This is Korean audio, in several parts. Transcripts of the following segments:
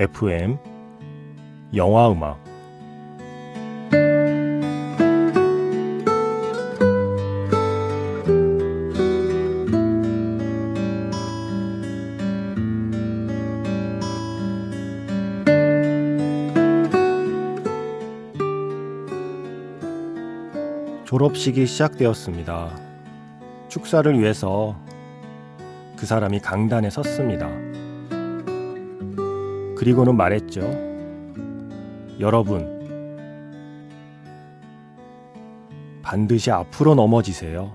FM 영화음악 졸업식이 시작되었습니다. 축사를 위해서 그 사람이 강단에 섰습니다. 그리고는 말했죠. 여러분, 반드시 앞으로 넘어지세요.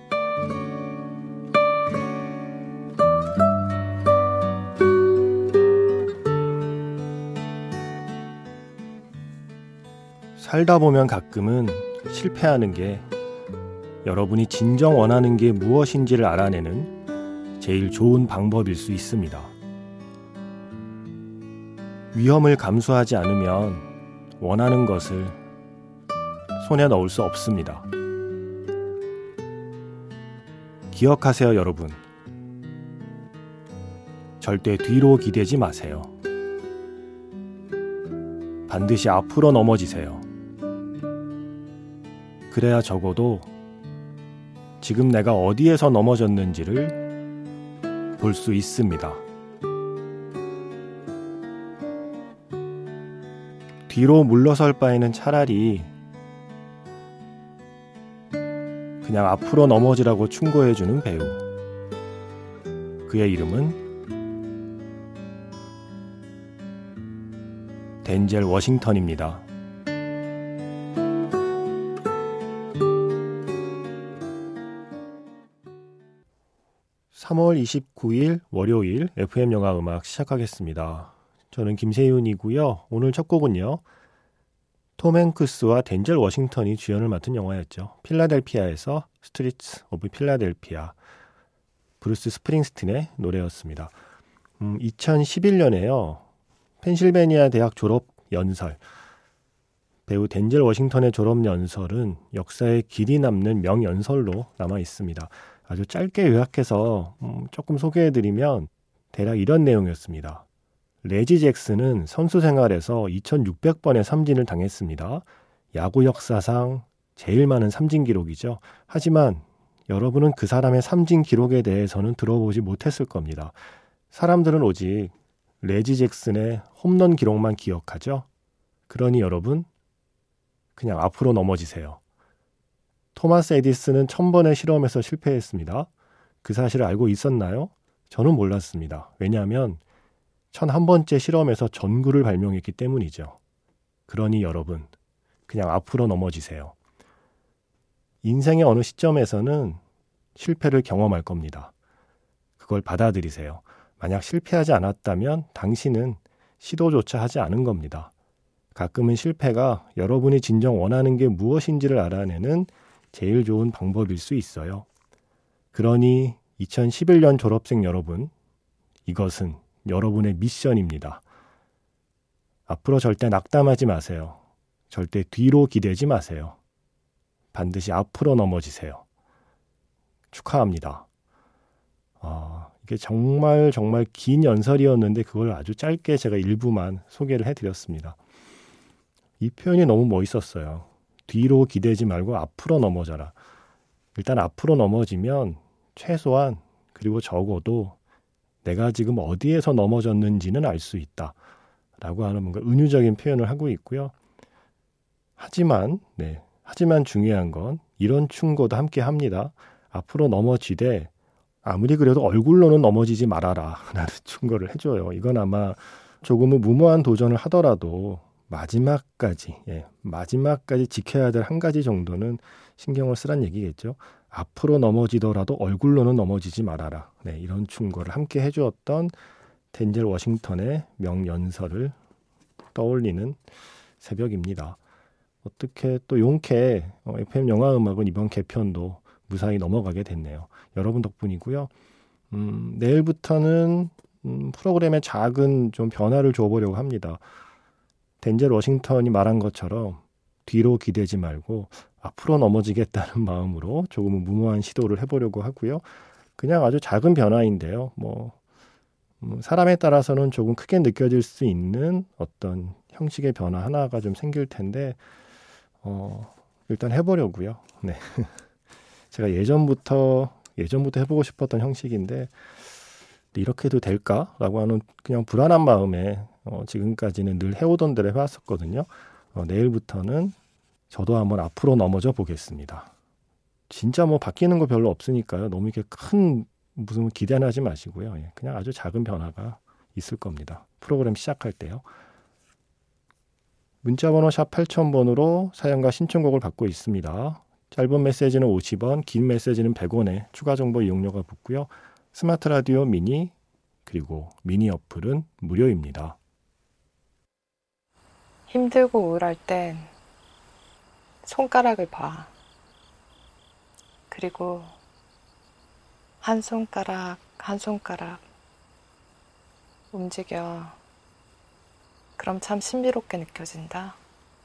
살다 보면 가끔은 실패하는 게 여러분이 진정 원하는 게 무엇인지를 알아내는 제일 좋은 방법일 수 있습니다. 위험을 감수하지 않으면 원하는 것을 손에 넣을 수 없습니다. 기억하세요, 여러분. 절대 뒤로 기대지 마세요. 반드시 앞으로 넘어지세요. 그래야 적어도 지금 내가 어디에서 넘어졌는지를 볼 수 있습니다. 뒤로 물러설 바에는 차라리 그냥 앞으로 넘어지라고 충고해주는 배우. 그의 이름은 덴젤 워싱턴입니다. 3월 29일 월요일 FM 영화 음악 시작하겠습니다. 저는 김세윤이고요. 오늘 첫 곡은요. 톰 행크스와 덴젤 워싱턴이 주연을 맡은 영화였죠. 필라델피아에서 스트리트 오브 필라델피아, 브루스 스프링스틴의 노래였습니다. 2011년에요. 펜실베니아 대학 졸업 연설, 배우 덴젤 워싱턴의 졸업 연설은 역사에 길이 남는 명연설로 남아 있습니다. 아주 짧게 요약해서 조금 소개해드리면 대략 이런 내용이었습니다. 레지 잭슨은 선수 생활에서 2600번의 삼진을 당했습니다. 야구 역사상 제일 많은 삼진 기록이죠. 하지만 여러분은 그 사람의 삼진 기록에 대해서는 들어보지 못했을 겁니다. 사람들은 오직 레지 잭슨의 홈런 기록만 기억하죠. 그러니 여러분, 그냥 앞으로 넘어지세요. 토마스 에디슨은 1000번의 실험에서 실패했습니다. 그 사실을 알고 있었나요? 저는 몰랐습니다. 왜냐하면 1001번째 실험에서 전구를 발명했기 때문이죠. 그러니 여러분, 그냥 앞으로 넘어지세요. 인생의 어느 시점에서는 실패를 경험할 겁니다. 그걸 받아들이세요. 만약 실패하지 않았다면 당신은 시도조차 하지 않은 겁니다. 가끔은 실패가 여러분이 진정 원하는 게 무엇인지를 알아내는 제일 좋은 방법일 수 있어요. 그러니 2011년 졸업생 여러분, 이것은 여러분의 미션입니다. 앞으로 절대 낙담하지 마세요. 절대 뒤로 기대지 마세요. 반드시 앞으로 넘어지세요. 축하합니다. 이게 정말 긴 연설이었는데 그걸 아주 짧게 제가 일부만 소개를 해드렸습니다. 이 표현이 너무 멋있었어요. 뒤로 기대지 말고 앞으로 넘어져라. 일단 앞으로 넘어지면 최소한, 그리고 적어도 내가 지금 어디에서 넘어졌는지는 알 수 있다 라고 하는 뭔가 은유적인 표현을 하고 있고요. 하지만 중요한 건 이런 충고도 함께 합니다. 앞으로 넘어지되 아무리 그래도 얼굴로는 넘어지지 말아라 라는 충고를 해줘요. 이건 아마 조금은 무모한 도전을 하더라도 마지막까지 지켜야 될 한 가지 정도는 신경을 쓰란 얘기겠죠. 앞으로 넘어지더라도 얼굴로는 넘어지지 말아라. 이런 충고를 함께 해주었던 덴젤 워싱턴의 명연설을 떠올리는 새벽입니다. 어떻게 또 용케 FM 영화음악은 이번 개편도 무사히 넘어가게 됐네요. 여러분 덕분이고요. 내일부터는 프로그램에 작은 좀 변화를 줘보려고 합니다. 덴젤 워싱턴이 말한 것처럼 뒤로 기대지 말고 앞으로 넘어지겠다는 마음으로 조금은 무모한 시도를 해보려고 하고요. 그냥 아주 작은 변화인데요. 사람에 따라서는 조금 크게 느껴질 수 있는 어떤 형식의 변화 하나가 좀 생길 텐데 일단 해보려고요. 네. 제가 예전부터 해보고 싶었던 형식인데 이렇게 해도 될까라고 하는 그냥 불안한 마음에 지금까지는 늘 해오던 대로 해왔었거든요. 내일부터는 저도 한번 앞으로 넘어져 보겠습니다. 진짜 뭐 바뀌는 거 별로 없으니까요. 너무 이렇게 큰 무슨 기대는 하지 마시고요. 그냥 아주 작은 변화가 있을 겁니다. 프로그램 시작할 때요. 문자번호 샵 8000번으로 사연과 신청곡을 받고 있습니다. 짧은 메시지는 50원, 긴 메시지는 100원에 추가 정보 이용료가 붙고요. 스마트 라디오 미니 그리고 미니 어플은 무료입니다. 힘들고 우울할 땐 손가락을 봐. 그리고 한 손가락 한 손가락 움직여. 그럼 참 신비롭게 느껴진다.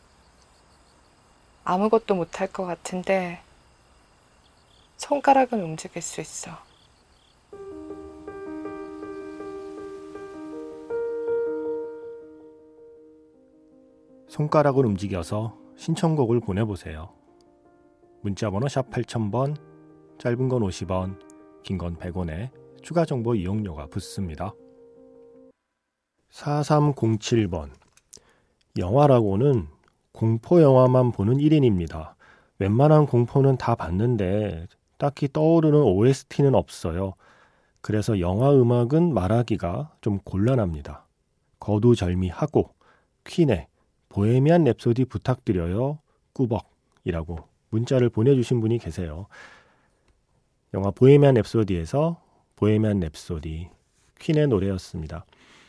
아무것도 못할 것 같은데 손가락은 움직일 수 있어. 손가락을 움직여서 신청곡을 보내보세요. 문자번호 샵 8000번, 짧은 건 50원, 긴 건 100원에 추가 정보 이용료가 붙습니다. 4307번. 영화라고는 공포 영화만 보는 1인입니다. 웬만한 공포는 다 봤는데 딱히 떠오르는 OST는 없어요. 그래서 영화 음악은 말하기가 좀 곤란합니다. 거두절미하고 퀸의 보헤미안 랩소디 부탁드려요. 꾸벅이라고 문자를 보내주신 분이 계세요. 영화 보헤미안 랩소디에서 보헤미안 랩소디 퀸의 노래였습니다.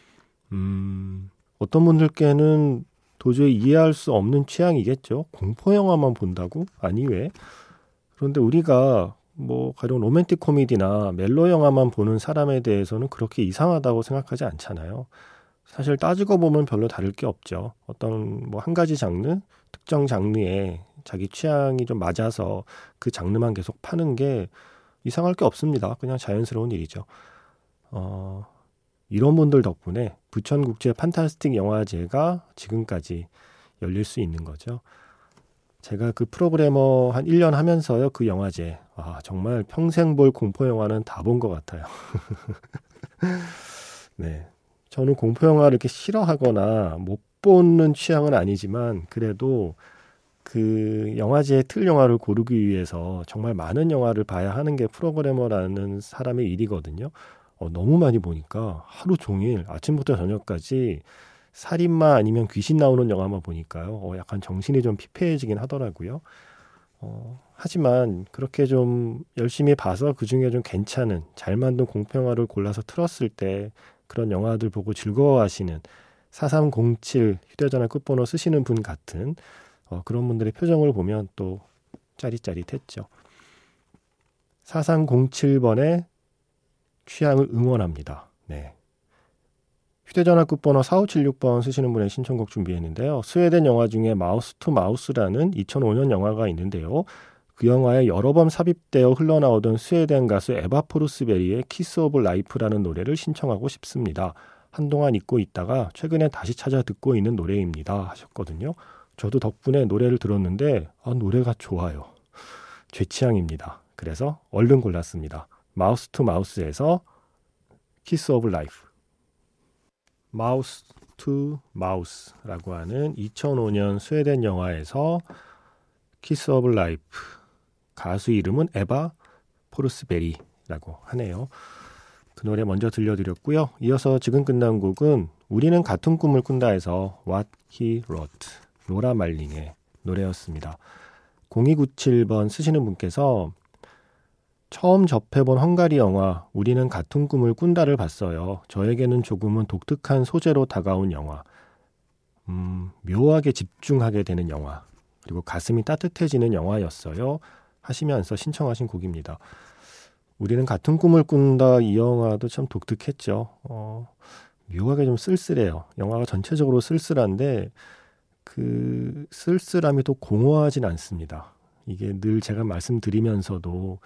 어떤 분들께는 도저히 이해할 수 없는 취향이겠죠. 공포 영화만 본다고? 아니 왜? 그런데 우리가 가령 로맨틱 코미디나 멜로 영화만 보는 사람에 대해서는 그렇게 이상하다고 생각하지 않잖아요. 사실 따지고 보면 별로 다를 게 없죠. 어떤 한 가지 장르, 특정 장르에 자기 취향이 좀 맞아서 그 장르만 계속 파는 게 이상할 게 없습니다. 그냥 자연스러운 일이죠. 이런 분들 덕분에 부천국제 판타스틱 영화제가 지금까지 열릴 수 있는 거죠. 제가 그 프로그래머 한 1년 하면서요. 그 영화제. 정말 평생 볼 공포 영화는 다 본 것 같아요. 네. 저는 공포 영화를 이렇게 싫어하거나 못 보는 취향은 아니지만 그래도 그 영화제의 틀 영화를 고르기 위해서 정말 많은 영화를 봐야 하는 게 프로그래머라는 사람의 일이거든요. 너무 많이 보니까 하루 종일 아침부터 저녁까지 살인마 아니면 귀신 나오는 영화만 보니까요. 약간 정신이 좀 피폐해지긴 하더라고요. 하지만 그렇게 좀 열심히 봐서 그중에 좀 괜찮은 잘 만든 공포 영화를 골라서 틀었을 때 그런 영화들 보고 즐거워하시는 4307 휴대전화 끝번호 쓰시는 분 같은 그런 분들의 표정을 보면 또 짜릿짜릿했죠. 4307번의 취향을 응원합니다. 네. 휴대전화 끝번호 4576번 쓰시는 분의 신청곡 준비했는데요. 스웨덴 영화 중에 마우스 투 마우스라는 2005년 영화가 있는데요. 그 영화에 여러 번 삽입되어 흘러나오던 스웨덴 가수 에바 포르스베리의 키스 오브 라이프라는 노래를 신청하고 싶습니다. 한동안 잊고 있다가 최근에 다시 찾아 듣고 있는 노래입니다. 하셨거든요. 저도 덕분에 노래를 들었는데 노래가 좋아요. 제 취향입니다. 그래서 얼른 골랐습니다. 마우스 투 마우스에서 키스 오브 라이프. 마우스 투 마우스라고 하는 2005년 스웨덴 영화에서 키스 오브 라이프. 가수 이름은 에바 포르스베리라고 하네요. 그 노래 먼저 들려드렸고요. 이어서 지금 끝난 곡은 우리는 같은 꿈을 꾼다에서 What He Wrote, 로라 말링의 노래였습니다. 0297번 쓰시는 분께서 처음 접해본 헝가리 영화 우리는 같은 꿈을 꾼다를 봤어요. 저에게는 조금은 독특한 소재로 다가온 영화. 묘하게 집중하게 되는 영화. 그리고 가슴이 따뜻해지는 영화였어요. 하시면서 신청하신 곡입니다. 우리는 같은 꿈을 꾼다 이 영화도 참 독특했죠. 묘하게 좀 쓸쓸해요. 영화가 전체적으로 쓸쓸한데 그 쓸쓸함이 또 공허하진 않습니다. 이게 늘 제가 말씀드리면서도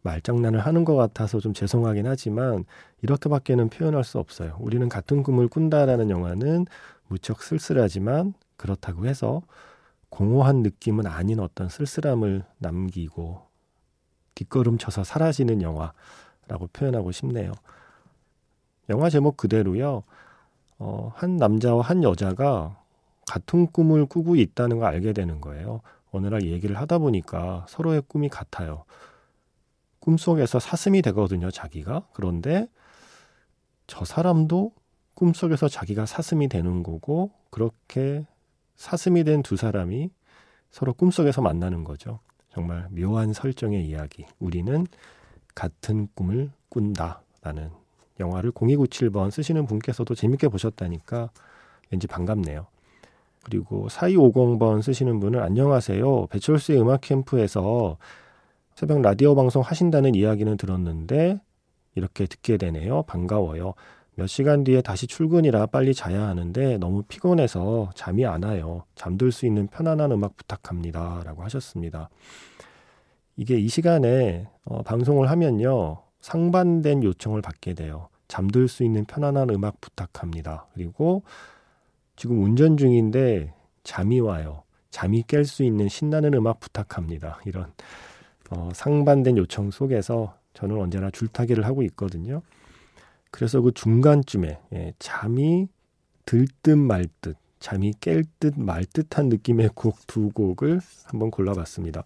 말장난을 하는 것 같아서 좀 죄송하긴 하지만 이렇게밖에는 표현할 수 없어요. 우리는 같은 꿈을 꾼다라는 영화는 무척 쓸쓸하지만 그렇다고 해서 공허한 느낌은 아닌 어떤 쓸쓸함을 남기고 뒷걸음쳐서 사라지는 영화라고 표현하고 싶네요. 영화 제목 그대로요. 한 남자와 한 여자가 같은 꿈을 꾸고 있다는 걸 알게 되는 거예요. 어느 날 얘기를 하다 보니까 서로의 꿈이 같아요. 꿈속에서 사슴이 되거든요, 자기가. 그런데 저 사람도 꿈속에서 자기가 사슴이 되는 거고 그렇게 사슴이 된 두 사람이 서로 꿈속에서 만나는 거죠. 정말 묘한 설정의 이야기. 우리는 같은 꿈을 꾼다라는 영화를 0297번 쓰시는 분께서도 재밌게 보셨다니까 왠지 반갑네요. 그리고 4250번 쓰시는 분은 안녕하세요. 배철수의 음악 캠프에서 새벽 라디오 방송 하신다는 이야기는 들었는데 이렇게 듣게 되네요. 반가워요. 몇 시간 뒤에 다시 출근이라 빨리 자야 하는데 너무 피곤해서 잠이 안 와요. 잠들 수 있는 편안한 음악 부탁합니다. 라고 하셨습니다. 이게 이 시간에 방송을 하면요. 상반된 요청을 받게 돼요. 잠들 수 있는 편안한 음악 부탁합니다. 그리고 지금 운전 중인데 잠이 와요. 잠이 깰 수 있는 신나는 음악 부탁합니다. 이런 상반된 요청 속에서 저는 언제나 줄타기를 하고 있거든요. 그래서 그 중간쯤에 잠이 들 듯 말 듯, 잠이 깰 듯 말 듯한 느낌의 곡 두 곡을 한번 골라봤습니다.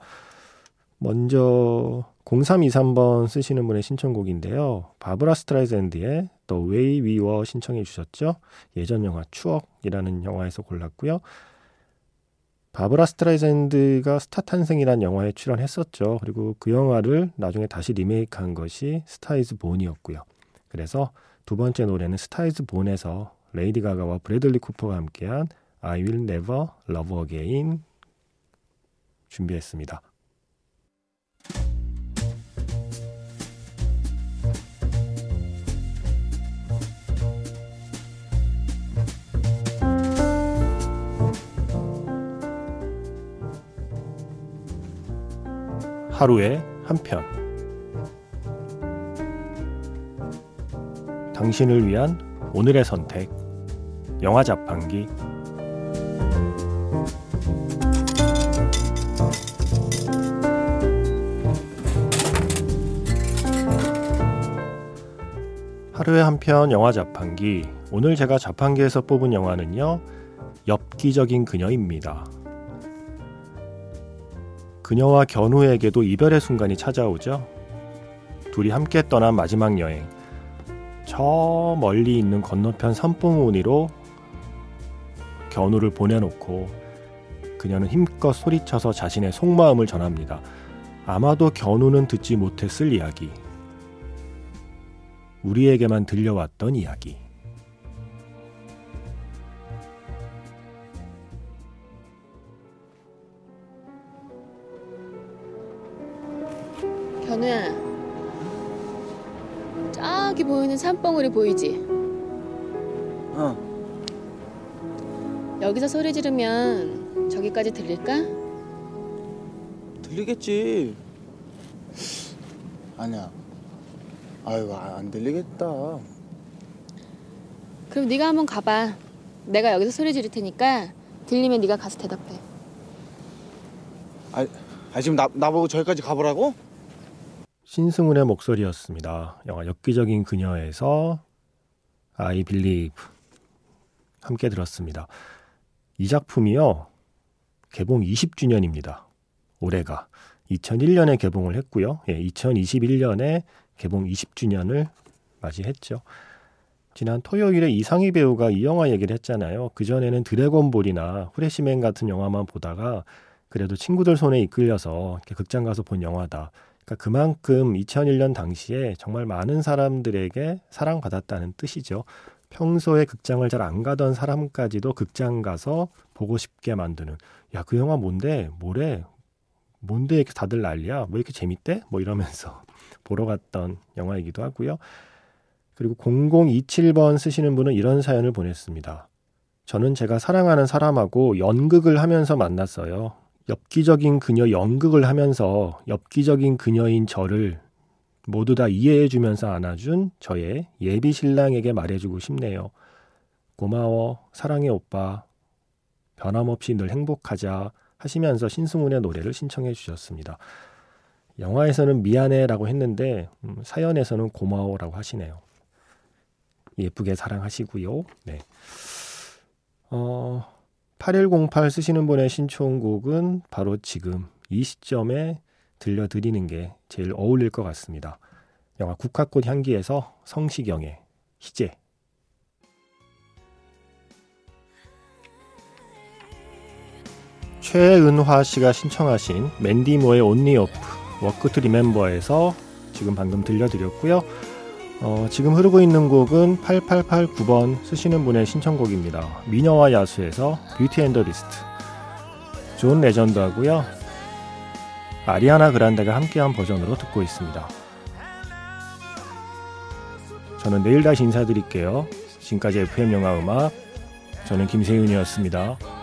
먼저 0323번 쓰시는 분의 신청곡인데요. 바브라 스트라이샌드의 The Way We Were 신청해 주셨죠. 예전 영화 추억이라는 영화에서 골랐고요. 바브라 스트라이샌드가 스타 탄생이라는 영화에 출연했었죠. 그리고 그 영화를 나중에 다시 리메이크한 것이 스타 이즈 본이었고요. 그래서 두 번째 노래는 스타 이즈 본에서 레이디 가가와 브래들리 쿠퍼가 함께한 I Will Never Love Again 준비했습니다. 하루에 한 편. 당신을 위한 오늘의 선택. 영화 자판기. 하루에 한 편 영화 자판기. 오늘 제가 자판기에서 뽑은 영화는요. 엽기적인 그녀입니다. 그녀와 견우에게도 이별의 순간이 찾아오죠. 둘이 함께 떠난 마지막 여행. 저 멀리 있는 건너편 산봉우리로 견우를 보내놓고 그녀는 힘껏 소리쳐서 자신의 속마음을 전합니다. 아마도 견우는 듣지 못했을 이야기. 우리에게만 들려왔던 이야기. 견우야, 저기 보이는 산봉우리 보이지? 여기서 소리 지르면 저기까지 들릴까? 들리겠지. 아니야. 아이고, 안 들리겠다. 그럼 네가 한번 가봐. 내가 여기서 소리 지를 테니까 들리면 네가 가서 대답해. 지금 나보고 저기까지 가보라고? 신승훈의 목소리였습니다. 영화 엽기적인 그녀에서 I Believe 함께 들었습니다. 이 작품이요. 개봉 20주년입니다. 올해가 2001년에 개봉을 했고요. 2021년에 개봉 20주년을 맞이했죠. 지난 토요일에 이상희 배우가 이 영화 얘기를 했잖아요. 그전에는 드래곤볼이나 후레시맨 같은 영화만 보다가 그래도 친구들 손에 이끌려서 이렇게 극장 가서 본 영화다. 그러니까 그만큼 2001년 당시에 정말 많은 사람들에게 사랑받았다는 뜻이죠. 평소에 극장을 잘 안 가던 사람까지도 극장 가서 보고 싶게 만드는. 야, 그 영화 뭔데? 뭐래? 뭔데 이렇게 다들 난리야? 왜 이렇게 재밌대? 뭐 이러면서 보러 갔던 영화이기도 하고요. 그리고 0027번 쓰시는 분은 이런 사연을 보냈습니다. 저는 제가 사랑하는 사람하고 연극을 하면서 만났어요. 엽기적인 그녀 연극을 하면서 엽기적인 그녀인 저를 모두 다 이해해주면서 안아준 저의 예비 신랑에게 말해주고 싶네요. 고마워, 사랑해 오빠, 변함없이 늘 행복하자 하시면서 신승훈의 노래를 신청해 주셨습니다. 영화에서는 미안해라고 했는데 사연에서는 고마워라고 하시네요. 예쁘게 사랑하시고요. 네. 8108 쓰시는 분의 신청곡은 바로 지금 이 시점에 들려드리는 게 제일 어울릴 것 같습니다. 영화 국화꽃 향기에서 성시경의 희재. 최은화 씨가 신청하신 맨디모의 온리 오프 워크 투 리멤버에서 지금 방금 들려드렸고요. 지금 흐르고 있는 곡은 8889번 쓰시는 분의 신청곡입니다. 미녀와 야수에서 뷰티 앤 더 비스트. 존 레전드 하고요. 아리아나 그란데가 함께한 버전으로 듣고 있습니다. 저는 내일 다시 인사드릴게요. 지금까지 FM 영화 음악, 저는 김세윤이었습니다.